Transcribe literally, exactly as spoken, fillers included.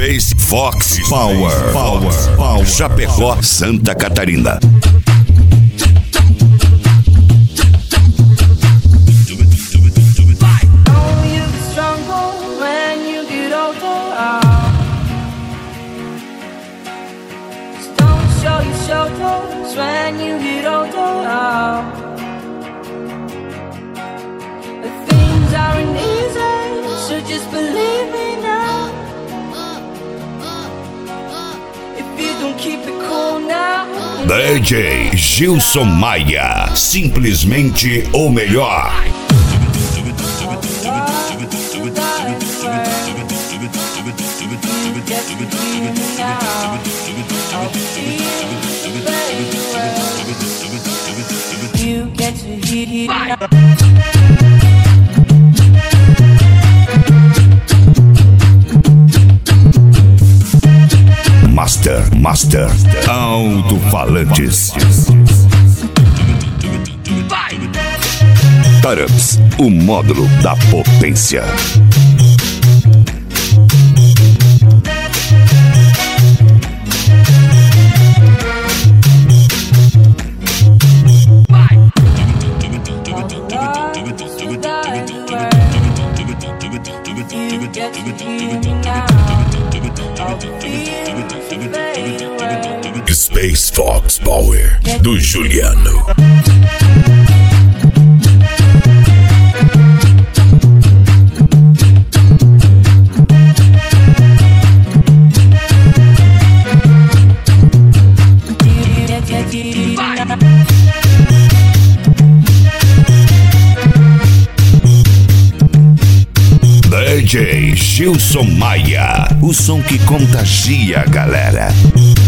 Space Fox Power, Power, Power. Chapecó, Santa Catarina. When you get older, things aren't easy, so just believe me now. If you don't keep it cool now. D J Gilson Maia, simplesmente o melhor. You get to hear Master, Master, alto-falantes. Turrups, o módulo da potência. Space Fox Power, do Juliano. D J Gilson Maia, o som que contagia a galera.